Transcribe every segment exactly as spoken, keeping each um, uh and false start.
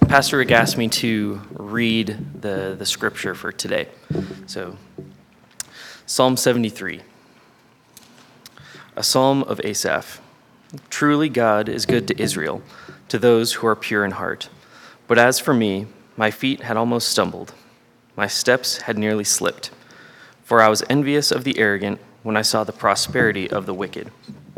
Pastor Rick asked me to read the, the scripture for today. So, Psalm seventy-three, a psalm of Asaph. Truly God is good to Israel, to those who are pure in heart. But as for me, my feet had almost stumbled. My steps had nearly slipped. For I was envious of the arrogant when I saw the prosperity of the wicked.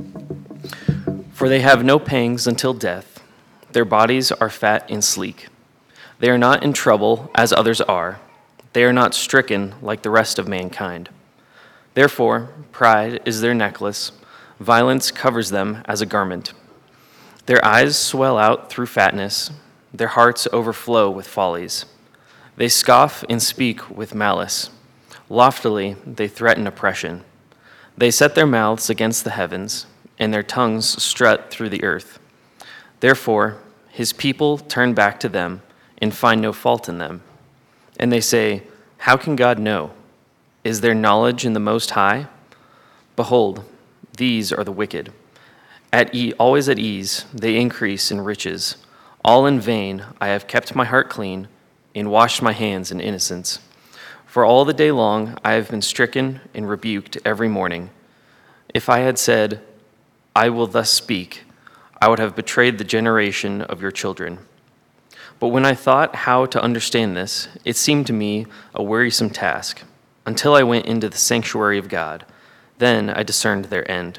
For they have no pangs until death. Their bodies are fat and sleek. They are not in trouble as others are. They are not stricken like the rest of mankind. Therefore, pride is their necklace. Violence covers them as a garment. Their eyes swell out through fatness. Their hearts overflow with follies. They scoff and speak with malice. Loftily, they threaten oppression. They set their mouths against the heavens, and their tongues strut through the earth. Therefore, his people turn back to them and find no fault in them. And they say, how can God know? Is there knowledge in the Most High? Behold, these are the wicked. At e- always at ease, they increase in riches. All in vain, I have kept my heart clean and washed my hands in innocence. For all the day long, I have been stricken and rebuked every morning. If I had said, I will thus speak, I would have betrayed the generation of your children. But when I thought how to understand this, it seemed to me a wearisome task, until I went into the sanctuary of God. Then I discerned their end.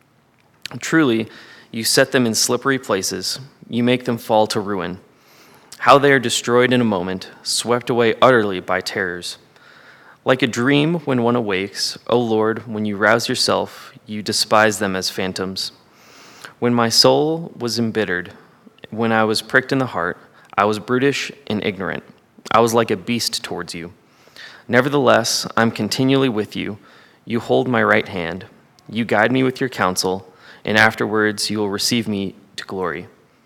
Truly, you set them in slippery places. You make them fall to ruin. How they are destroyed in a moment, swept away utterly by terrors. Like a dream when one awakes, O Lord, when you rouse yourself, you despise them as phantoms. When my soul was embittered, when I was pricked in the heart, I was brutish and ignorant. I was like a beast towards you. Nevertheless, I'm continually with you. You hold my right hand. You guide me with your counsel, and afterwards you will receive me to glory.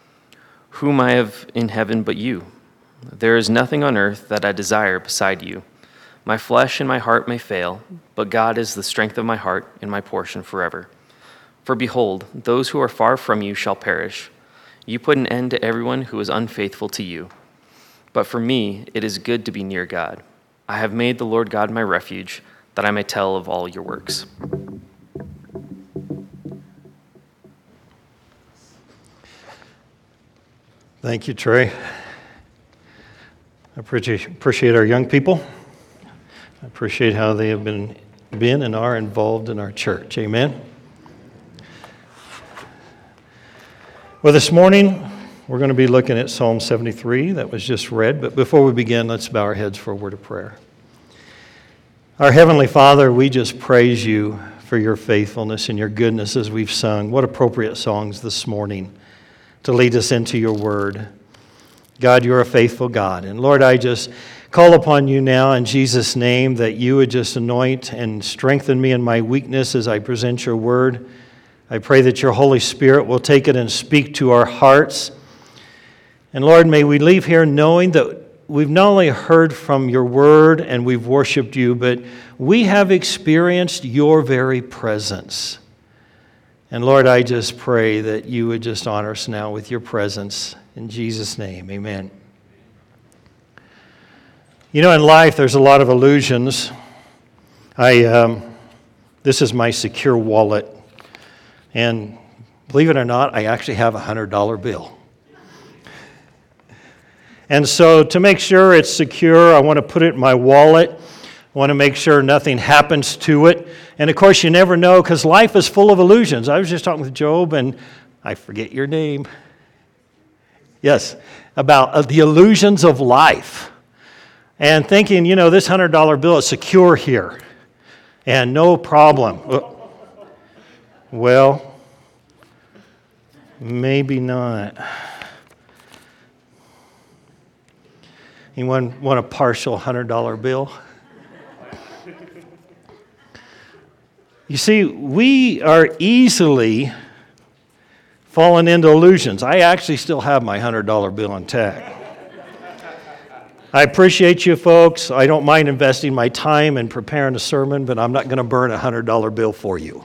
Whom I have in heaven but you? There is nothing on earth that I desire beside you. My flesh and my heart may fail, but God is the strength of my heart and my portion forever. For behold, those who are far from you shall perish. You put an end to everyone who is unfaithful to you. But for me, it is good to be near God. I have made the Lord God my refuge, that I may tell of all your works. Thank you, Trey. I appreciate, appreciate our young people. I appreciate how they have been, been and are involved in our church. Amen. Well, this morning, we're going to be looking at Psalm seventy-three that was just read. But before we begin, let's bow our heads for a word of prayer. Our Heavenly Father, we just praise you for your faithfulness and your goodness as we've sung. What appropriate songs this morning to lead us into your word. God, you're a faithful God. And Lord, I just call upon you now in Jesus' name that you would just anoint and strengthen me in my weakness as I present your word. I pray that your Holy Spirit will take it and speak to our hearts. And Lord, may we leave here knowing that we've not only heard from your word and we've worshiped you, but we have experienced your very presence. And Lord, I just pray that you would just honor us now with your presence. In Jesus' name, amen. You know, in life, there's a lot of illusions. I, um, this is my secure wallet. And believe it or not, I actually have a one hundred dollar bill. And so to make sure it's secure, I want to put it in my wallet. I want to make sure nothing happens to it. And of course, you never know because life is full of illusions. I was just talking with Job, and I forget your name. Yes, about uh, the illusions of life. And thinking, you know, this one hundred dollar bill is secure here. And no problem. Well, maybe not. Anyone want a partial one hundred dollar bill? You see, we are easily falling into illusions. I actually still have my one hundred dollar bill intact. I appreciate you folks. I don't mind investing my time in preparing a sermon, but I'm not going to burn a one hundred dollar bill for you.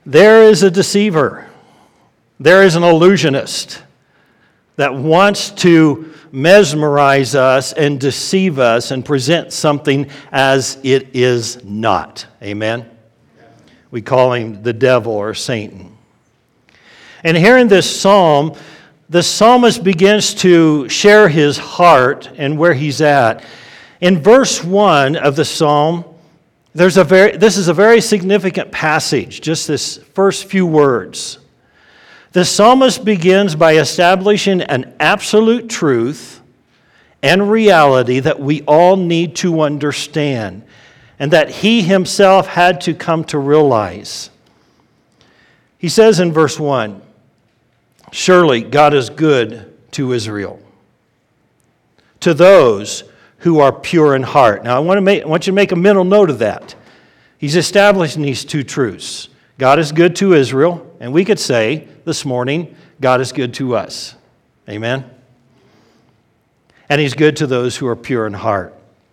There is a deceiver. There is an illusionist that wants to mesmerize us and deceive us and present something as it is not. Amen? We call him the devil or Satan. And here in this psalm, the psalmist begins to share his heart and where he's at. In verse one of the psalm, there's a very, this is a very significant passage, just this first few words. The psalmist begins by establishing an absolute truth and reality that we all need to understand and that he himself had to come to realize. He says in verse one, "Surely God is good to Israel, to those who are pure in heart." Now I want to make, I want you to make a mental note of that. He's establishing these two truths. God is good to Israel, and we could say this morning, God is good to us. Amen? And he's good to those who are pure in heart.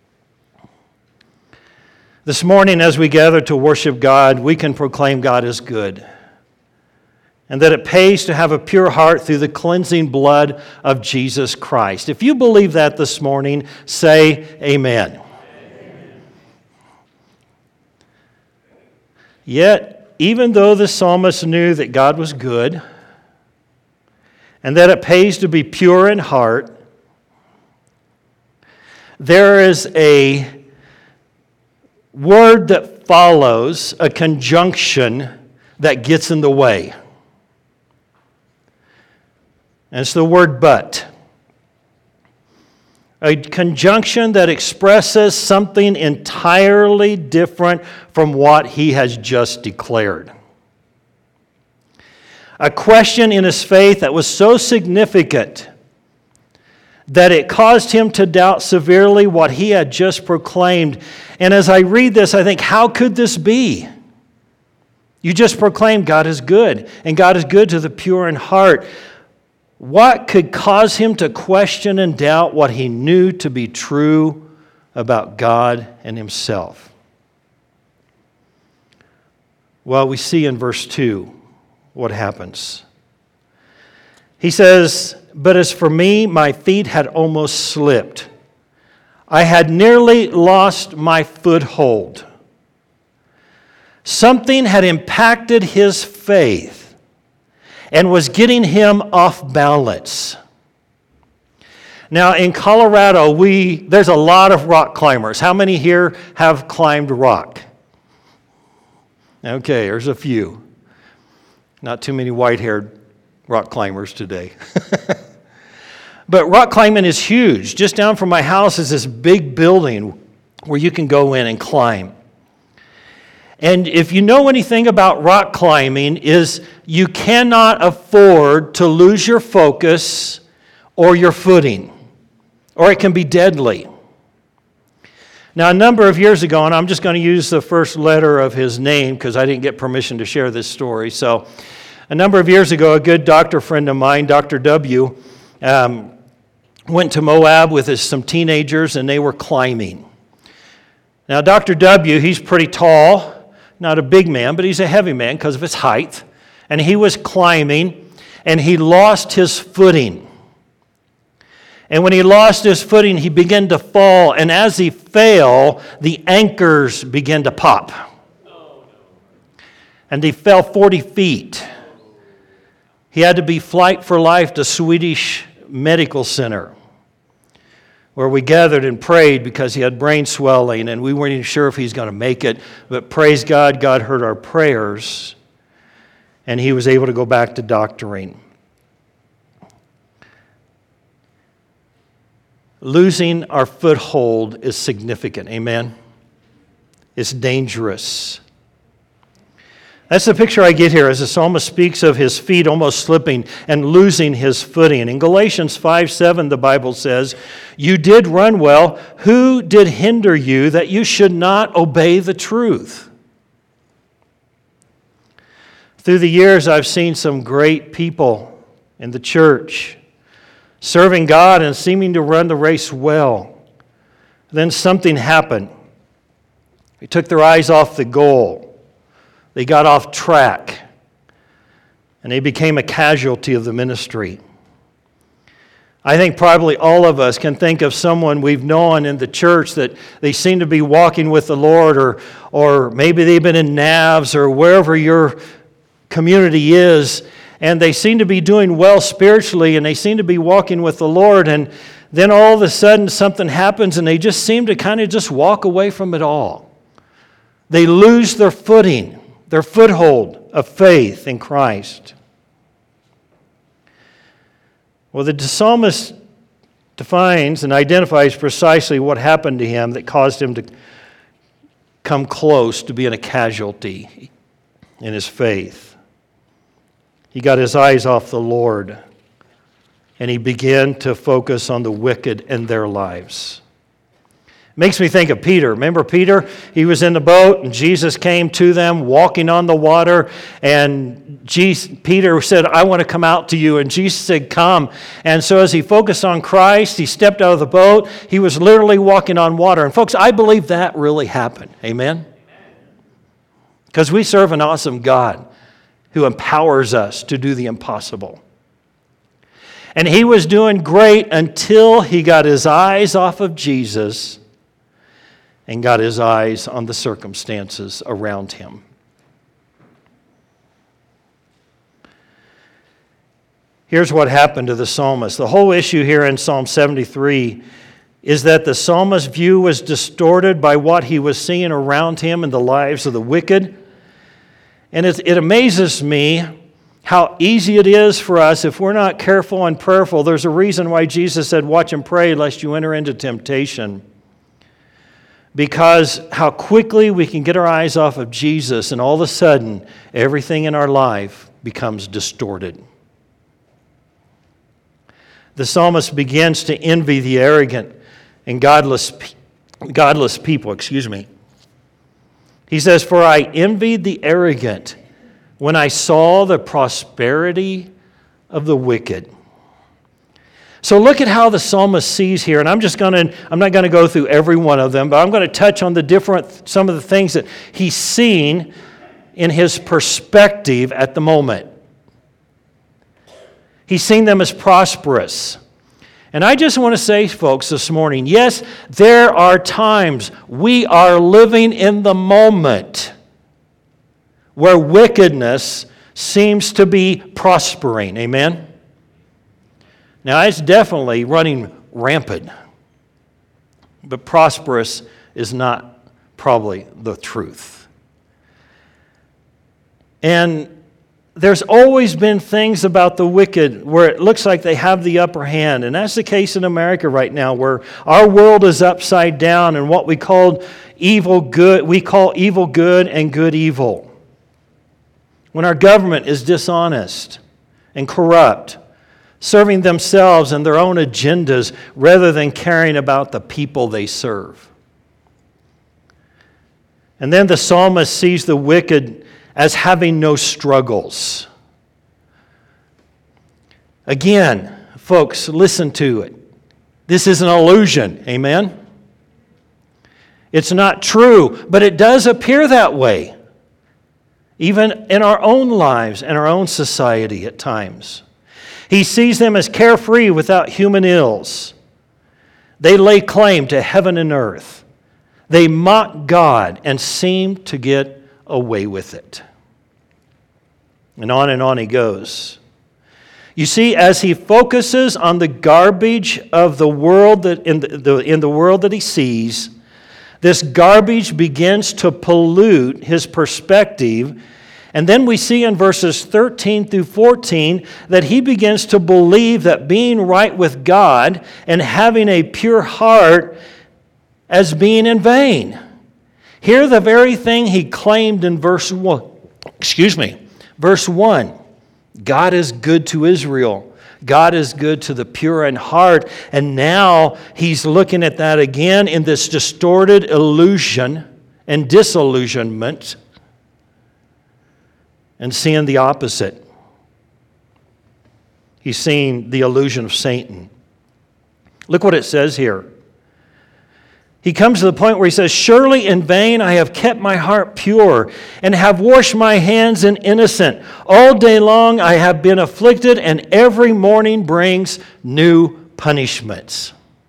This morning, as we gather to worship God, we can proclaim God is good, and that it pays to have a pure heart through the cleansing blood of Jesus Christ. If you believe that this morning, say amen. Amen. Yet, even though the psalmist knew that God was good and that it pays to be pure in heart, there is a word that follows, a conjunction that gets in the way. And it's the word but. A conjunction that expresses something entirely different from what he has just declared. A question in his faith that was so significant that it caused him to doubt severely what he had just proclaimed. And as I read this, I think, how could this be? You just proclaimed God is good, and God is good to the pure in heart. What could cause him to question and doubt what he knew to be true about God and himself? Well, we see in verse two what happens. He says, "But as for me, my feet had almost slipped. I had nearly lost my foothold." Something had impacted his faith and was getting him off balance. Now, in Colorado, we there's a lot of rock climbers. How many here have climbed rock? Okay, there's a few. Not too many white-haired rock climbers today. But rock climbing is huge. Just down from my house is this big building where you can go in and climb. And if you know anything about rock climbing, is you cannot afford to lose your focus or your footing, or it can be deadly. Now, a number of years ago, and I'm just going to use the first letter of his name because I didn't get permission to share this story. So, a number of years ago, a good doctor friend of mine, Doctor W, um, went to Moab with his, some teenagers, and they were climbing. Now, Doctor W, he's pretty tall. Not a big man, but he's a heavy man because of his height. And he was climbing, and he lost his footing. And when he lost his footing, he began to fall. And as he fell, the anchors began to pop. And he fell forty feet. He had to be flight for life to Swedish Medical Center, where we gathered and prayed because he had brain swelling and we weren't even sure if he's going to make it. But praise God, God heard our prayers and he was able to go back to doctoring. Losing our foothold is significant, amen? It's dangerous. That's the picture I get here as the psalmist speaks of his feet almost slipping and losing his footing. In Galatians five seven, the Bible says, "You did run well. Who did hinder you that you should not obey the truth?" Through the years, I've seen some great people in the church serving God and seeming to run the race well. Then something happened. They took their eyes off the goal. They got off track. and they became a casualty of the ministry. I think probably all of us can think of someone we've known in the church that they seem to be walking with the Lord, or, or maybe they've been in N A V S or wherever your community is, and they seem to be doing well spiritually, and they seem to be walking with the Lord, and then all of a sudden something happens and they just seem to kind of just walk away from it all. They lose their footing, their foothold of faith in Christ. Well, the psalmist defines and identifies precisely what happened to him that caused him to come close to being a casualty in his faith. He got his eyes off the Lord, and he began to focus on the wicked and their lives. Makes me think of Peter. Remember Peter? He was in the boat, and Jesus came to them walking on the water, and Jesus, Peter said, I want to come out to you, and Jesus said, come. And so as he focused on Christ, he stepped out of the boat. He was literally walking on water. And folks, I believe that really happened. Amen? Because we serve an awesome God who empowers us to do the impossible. And he was doing great until he got his eyes off of Jesus and got his eyes on the circumstances around him. Here's what happened to the psalmist. The whole issue here in Psalm seventy-three is that the psalmist's view was distorted by what he was seeing around him in the lives of the wicked. And it, it amazes me how easy it is for us, if we're not careful and prayerful. There's a reason why Jesus said, watch and pray lest you enter into temptation. Because how quickly we can get our eyes off of Jesus, and all of a sudden, everything in our life becomes distorted. The psalmist begins to envy the arrogant and godless, godless people. Excuse me. He says, for I envied the arrogant when I saw the prosperity of the wicked. So look at how the psalmist sees here, and I'm just going to, I'm not going to go through every one of them, but I'm going to touch on the different, some of the things that he's seen in his perspective at the moment. He's seen them as prosperous. And I just want to say, folks, this morning, yes, there are times we are living in the moment where wickedness seems to be prospering. Amen? Now, it's definitely running rampant, but prosperous is not probably the truth. And there's always been things about the wicked where it looks like they have the upper hand, and that's the case in America right now, where our world is upside down, and what we called evil good, we call evil good and good evil. When our government is dishonest and corrupt, serving themselves and their own agendas rather than caring about the people they serve. And then the psalmist sees the wicked as having no struggles. Again, folks, listen to it. This is an illusion, amen? It's not true, but it does appear that way, even in our own lives and our own society at times. He sees them as carefree without human ills. They lay claim to heaven and earth. They mock God and seem to get away with it. And on and on he goes. You see, as he focuses on the garbage of the world that in the, the, in the world that he sees, this garbage begins to pollute his perspective. And then we see in verses thirteen through fourteen that he begins to believe that being right with God and having a pure heart as being in vain. Here, the very thing he claimed in verse one, excuse me, verse one, God is good to Israel. God is good to the pure in heart. And now he's looking at that again in this distorted illusion and disillusionment, and seeing the opposite. He's seeing the illusion of Satan. Look what it says here. He comes to the point where he says, "Surely in vain I have kept my heart pure and have washed my hands in innocent. All day long I have been afflicted, and every morning brings new punishments."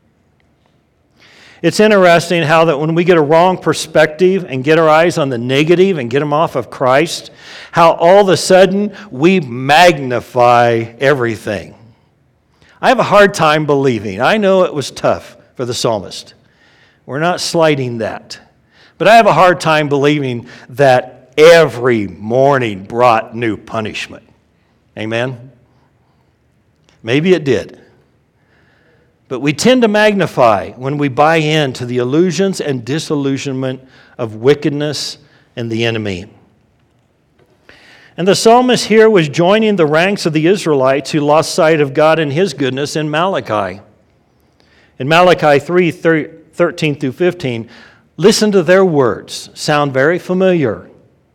It's interesting how that when we get a wrong perspective and get our eyes on the negative and get them off of Christ, how all of a sudden we magnify everything. I have a hard time believing. I know it was tough for the psalmist. We're not slighting that. But I have a hard time believing that every morning brought new punishment. Amen? Maybe it did. But we tend to magnify when we buy into the illusions and disillusionment of wickedness and the enemy. And the psalmist here was joining the ranks of the Israelites who lost sight of God and His goodness in Malachi. In Malachi three, thirteen through fifteen, listen to their words. Sound very familiar.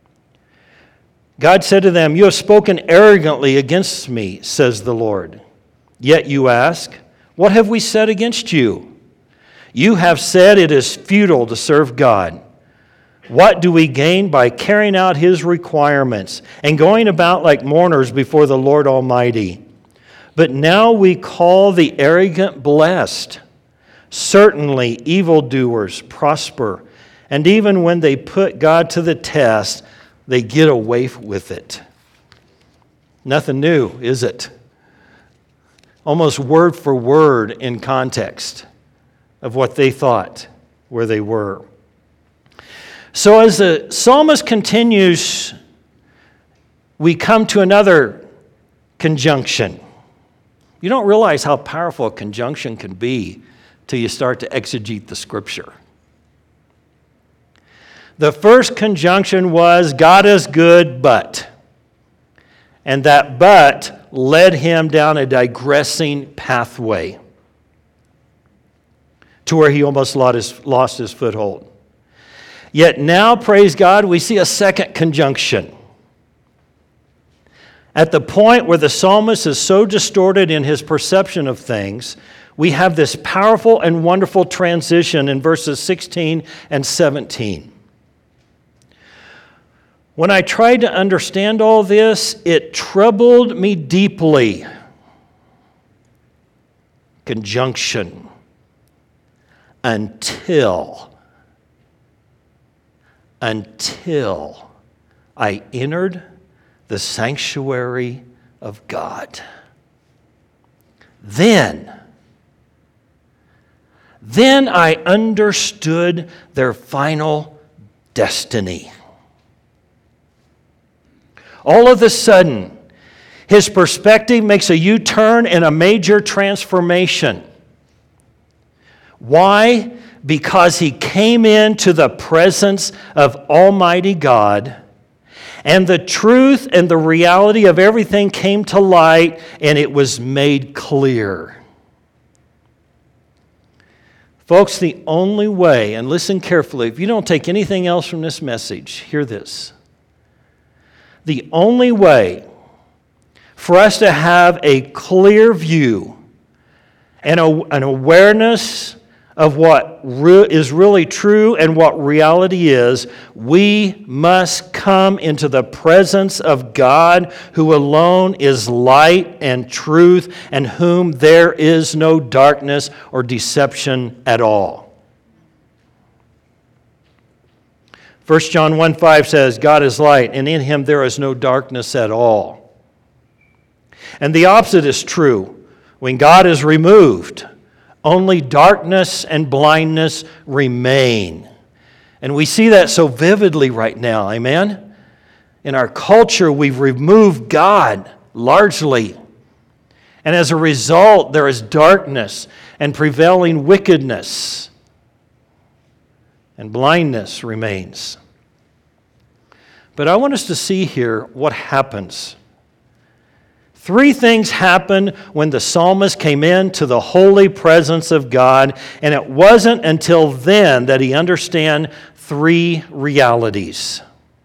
God said to them, "You have spoken arrogantly against me, says the Lord. Yet you ask, what have we said against you? You have said it is futile to serve God. What do we gain by carrying out His requirements and going about like mourners before the Lord Almighty? But now we call the arrogant blessed. Certainly evildoers prosper, and even when they put God to the test, they get away with it." Nothing new, is it? Almost word for word in context of what they thought where they were. So as the psalmist continues, we come to another conjunction. You don't realize how powerful a conjunction can be till you start to exegete the Scripture. The first conjunction was, God is good, but. And that but led him down a digressing pathway to where he almost lost his, lost his foothold. Yet now, praise God, we see a second conjunction. At the point where the psalmist is so distorted in his perception of things, we have this powerful and wonderful transition in verses sixteen and seventeen. When I tried to understand all this, it troubled me deeply. Conjunction. Until, until I entered the sanctuary of God. Then, then I understood their final destiny. All of a sudden, his perspective makes a U-turn and a major transformation. Why? Because he came into the presence of Almighty God, and the truth and the reality of everything came to light, and it was made clear. Folks, the only way, and listen carefully, if you don't take anything else from this message, hear this. The only way for us to have a clear view and a, an awareness of what re- is really true and what reality is, we must come into the presence of God, who alone is light and truth, and whom there is no darkness or deception at all. First John one five says, God is light, and in Him there is no darkness at all. And the opposite is true. When God is removed, only darkness and blindness remain. And we see that so vividly right now, amen? In our culture, we've removed God largely. And as a result, there is darkness and prevailing wickedness. And blindness remains. But I want us to see here what happens. Three things happened when the psalmist came into the holy presence of God, and it wasn't until then that he understood three realities.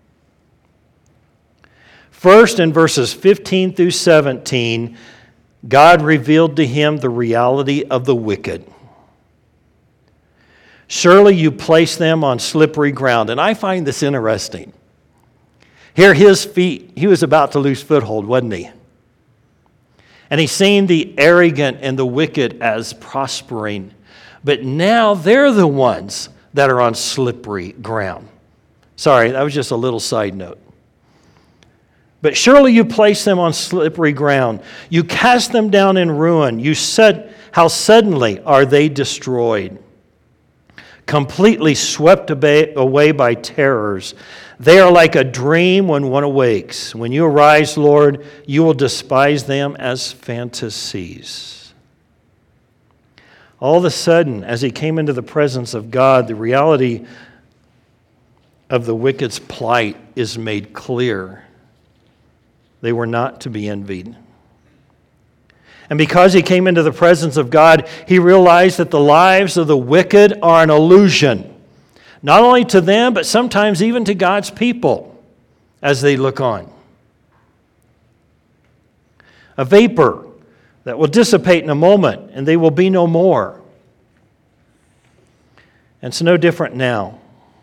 First, in verses fifteen through seventeen, God revealed to him the reality of the wicked. Surely you place them on slippery ground. And I find this interesting. Here, his feet, he was about to lose foothold, wasn't he? And he's seen the arrogant and the wicked as prospering. But now they're the ones that are on slippery ground. Sorry, that was just a little side note. But surely you place them on slippery ground. You cast them down in ruin. You said, how suddenly are they destroyed, completely swept away by terrors. They are like a dream when one awakes. When you arise, Lord, you will despise them as fantasies. All of a sudden, as he came into the presence of God, the reality of the wicked's plight is made clear. They were not to be envied. And because he came into the presence of God, he realized that the lives of the wicked are an illusion, not only to them, but sometimes even to God's people as they look on. A vapor that will dissipate in a moment, and they will be no more. And it's no different now.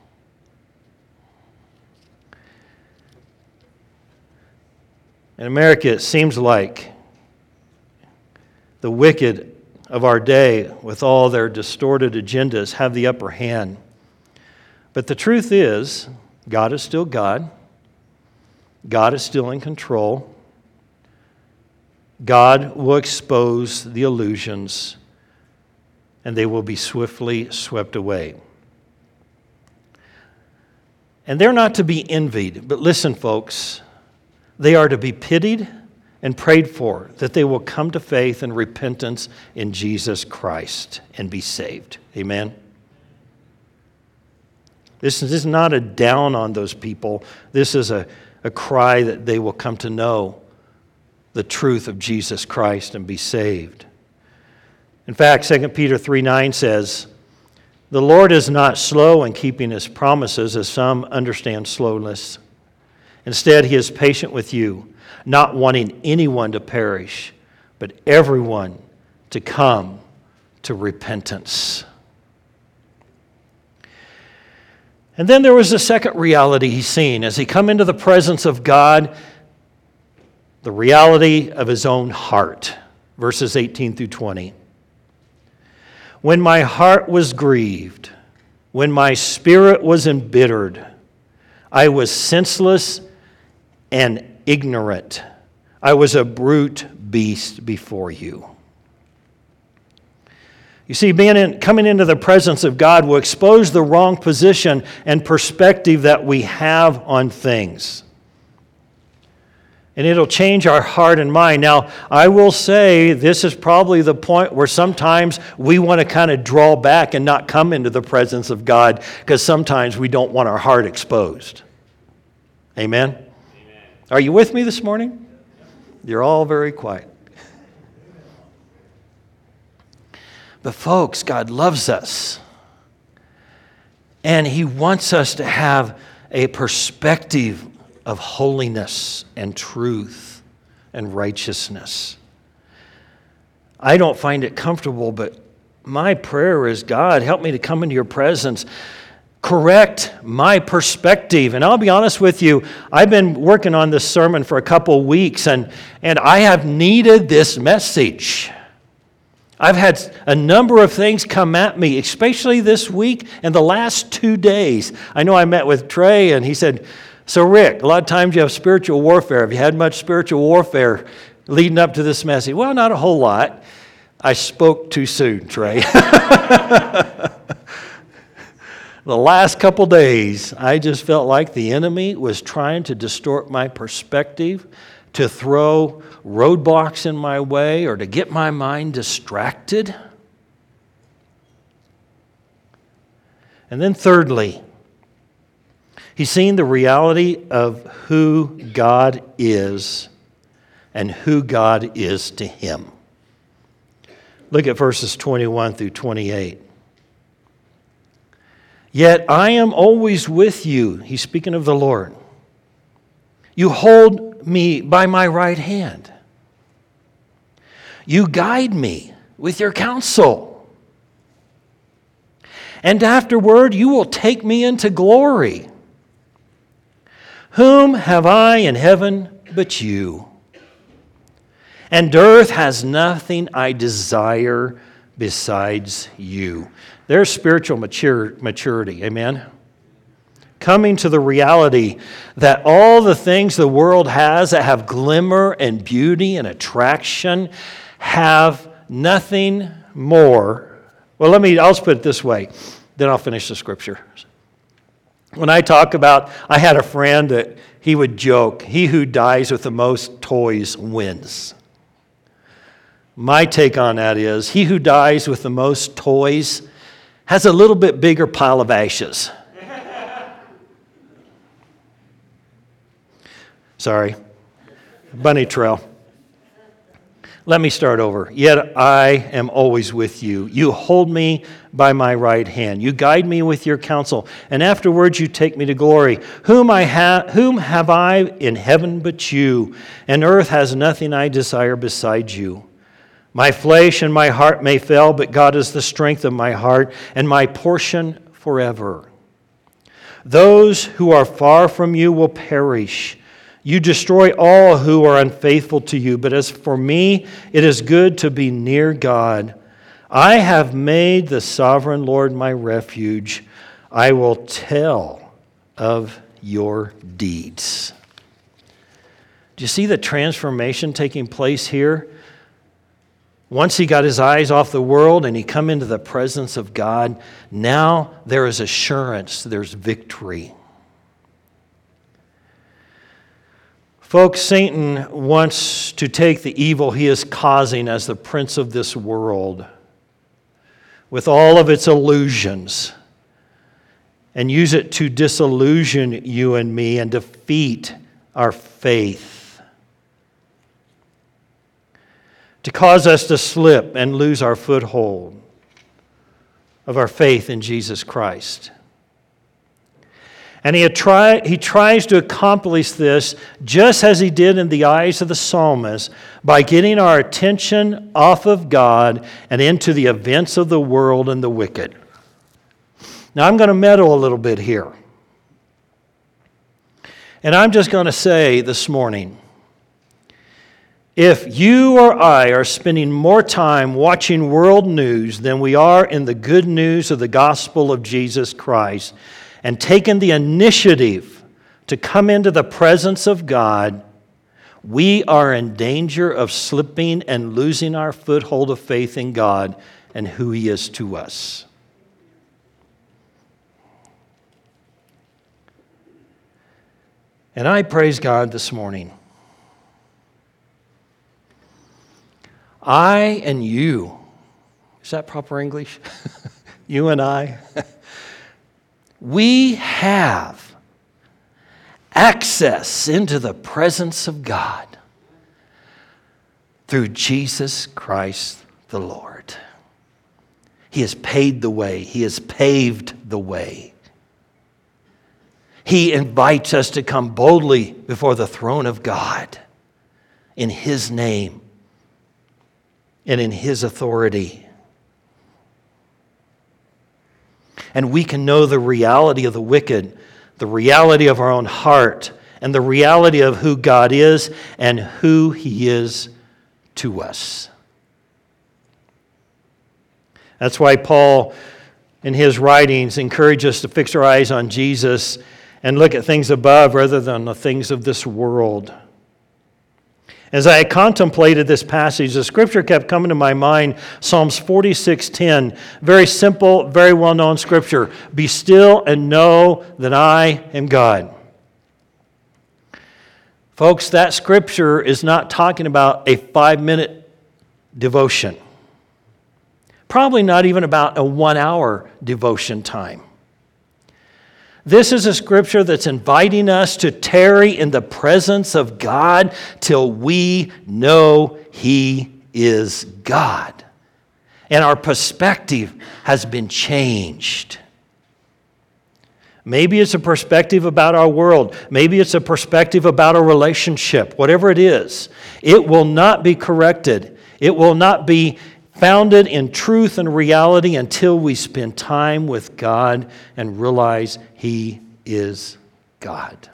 In America, it seems like the wicked of our day, with all their distorted agendas, have the upper hand. But the truth is, God is still God. God is still in control. God will expose the illusions, and they will be swiftly swept away. And they're not to be envied. But listen, folks, they are to be pitied and prayed for, that they will come to faith and repentance in Jesus Christ and be saved. Amen? This is not a down on those people. This is a, a cry that they will come to know the truth of Jesus Christ and be saved. In fact, Second Peter three nine says, "The Lord is not slow in keeping his promises, as some understand slowness. Instead, he is patient with you, not wanting anyone to perish, but everyone to come to repentance." And then there was a second reality he's seen. As he come into the presence of God, the reality of his own heart. Verses eighteen through twenty. "When my heart was grieved, when my spirit was embittered, I was senseless and ignorant. I was a brute beast before you." You see, being in, coming into the presence of God will expose the wrong position and perspective that we have on things. And it'll change our heart and mind. Now, I will say this is probably the point where sometimes we want to kind of draw back and not come into the presence of God, because sometimes we don't want our heart exposed. Amen? Amen. Are you with me this morning? You're all very quiet. But folks, God loves us. And he wants us to have a perspective of holiness and truth and righteousness. I don't find it comfortable, but my prayer is, God, help me to come into your presence. Correct my perspective. And I'll be honest with you, I've been working on this sermon for a couple weeks, and, and I have needed this message. I've had a number of things come at me, especially this week and the last two days. I know I met with Trey, and he said, "So Rick, a lot of times you have spiritual warfare. Have you had much spiritual warfare leading up to this message?" Well, not a whole lot. I spoke too soon, Trey. The last couple days, I just felt like the enemy was trying to distort my perspective, to throw roadblocks in my way, or to get my mind distracted. And then thirdly, he's seen the reality of who God is and who God is to him. Look at verses twenty-one through twenty-eight. "Yet I am always with you." He's speaking of the Lord. "You hold me by my right hand. You guide me with your counsel. and afterward you will take me into glory. Whom have I in heaven but you? And earth has nothing I desire besides you. There's spiritual mature, maturity, amen? Coming to the reality that all the things the world has that have glimmer and beauty and attraction have nothing more. Well, let me, I'll put it this way, then I'll finish the scripture. When I talk about, I had a friend that he would joke, he who dies with the most toys wins. My take on that is, he who dies with the most toys has a little bit bigger pile of ashes. Sorry. Bunny trail. Let me start over. Yet I am always with you. You hold me by my right hand. You guide me with your counsel, and afterwards you take me to glory. Whom I ha- whom have I in heaven but you? And earth has nothing I desire besides you. My flesh and my heart may fail, but God is the strength of my heart and my portion forever. Those who are far from you will perish. You destroy all who are unfaithful to you, but as for me, it is good to be near God. I have made the sovereign Lord my refuge. I will tell of your deeds. Do you see the transformation taking place here? Once he got his eyes off the world and he come into the presence of God, now there is assurance, there's victory. Folks, Satan wants to take the evil he is causing as the prince of this world with all of its illusions and use it to disillusion you and me and defeat our faith, to cause us to slip and lose our foothold of our faith in Jesus Christ. And he, try, he tries to accomplish this just as he did in the eyes of the psalmist by getting our attention off of God and into the events of the world and the wicked. Now I'm going to meddle a little bit here. And I'm just going to say this morning, if you or I are spending more time watching world news than we are in the good news of the gospel of Jesus Christ, and taken the initiative to come into the presence of God, we are in danger of slipping and losing our foothold of faith in God and who He is to us. And I praise God this morning. I and you, is that proper English? You and I. We have access into the presence of God through Jesus Christ the Lord. He has paid the way. He has paved the way. He invites us to come boldly before the throne of God in His name and in His authority. And we can know the reality of the wicked, the reality of our own heart, and the reality of who God is and who He is to us. That's why Paul, in his writings, encourages us to fix our eyes on Jesus and look at things above rather than the things of this world. As I contemplated this passage, the scripture kept coming to my mind, Psalms forty-six ten, very simple, very well-known scripture. Be still and know that I am God. Folks, that scripture is not talking about a five-minute devotion. Probably not even about a one-hour devotion time. This is a scripture that's inviting us to tarry in the presence of God till we know He is God. And our perspective has been changed. Maybe it's a perspective about our world. Maybe it's a perspective about our relationship. Whatever it is, it will not be corrected. It will not be founded in truth and reality until we spend time with God and realize He is God.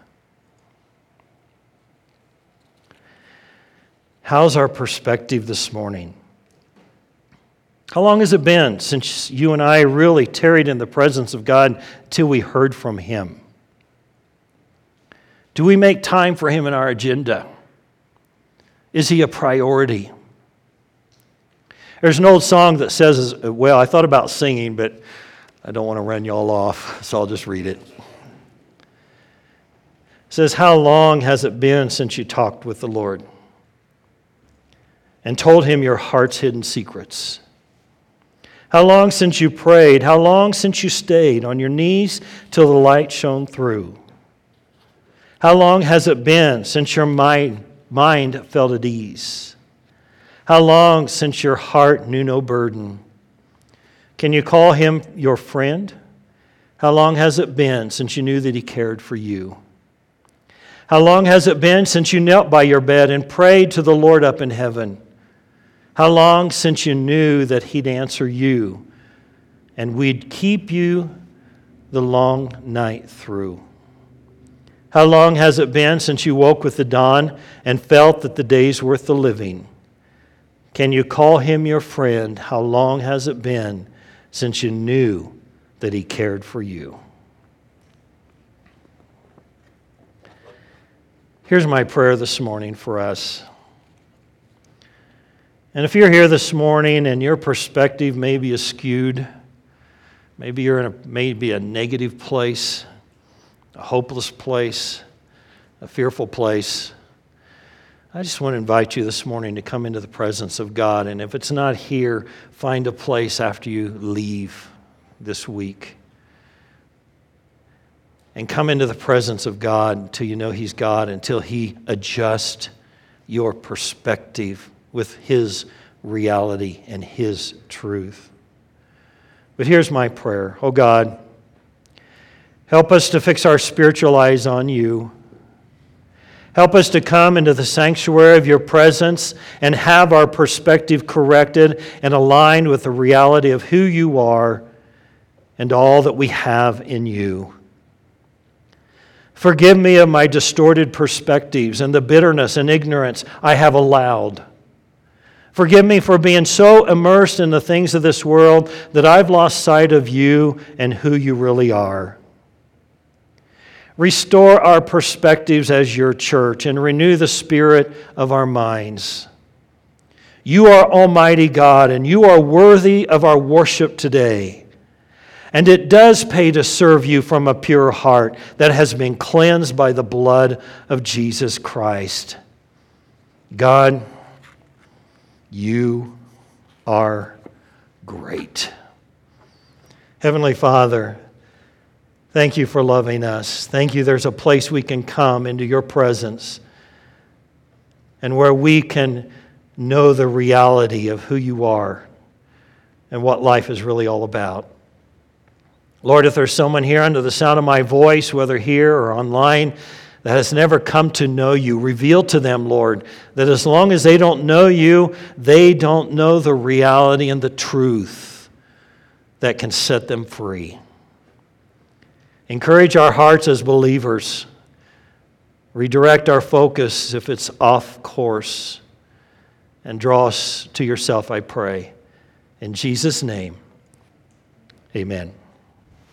How's our perspective this morning? How long has it been since you and I really tarried in the presence of God till we heard from Him? Do we make time for Him in our agenda? Is He a priority? There's an old song that says, well, I thought about singing, but I don't want to run y'all off, so I'll just read it. It says, how long has it been since you talked with the Lord and told Him your heart's hidden secrets? How long since you prayed? How long since you stayed on your knees till the light shone through? How long has it been since your mind, mind felt at ease? How long since your heart knew no burden? Can you call Him your friend? How long has it been since you knew that He cared for you? How long has it been since you knelt by your bed and prayed to the Lord up in heaven? How long since you knew that He'd answer you and we'd keep you the long night through? How long has it been since you woke with the dawn and felt that the day's worth the living? Can you call Him your friend? How long has it been since you knew that He cared for you? Here's my prayer this morning for us. And if you're here this morning and your perspective may be skewed, maybe you're in a, maybe a negative place, a hopeless place, a fearful place, I just want to invite you this morning to come into the presence of God. And if it's not here, find a place after you leave this week. And come into the presence of God until you know He's God, until He adjusts your perspective with His reality and His truth. But here's my prayer. Oh God, help us to fix our spiritual eyes on You. Help us to come into the sanctuary of Your presence and have our perspective corrected and aligned with the reality of who You are and all that we have in You. Forgive me of my distorted perspectives and the bitterness and ignorance I have allowed. Forgive me for being so immersed in the things of this world that I've lost sight of You and who You really are. Restore our perspectives as Your church and renew the spirit of our minds. You are Almighty God, and You are worthy of our worship today. And it does pay to serve You from a pure heart that has been cleansed by the blood of Jesus Christ. God, You are great. Heavenly Father, thank You for loving us. Thank You there's a place we can come into Your presence and where we can know the reality of who You are and what life is really all about. Lord, if there's someone here under the sound of my voice, whether here or online, that has never come to know You, reveal to them, Lord, that as long as they don't know You, they don't know the reality and the truth that can set them free. Encourage our hearts as believers. Redirect our focus if it's off course. And draw us to Yourself, I pray. In Jesus' name, amen.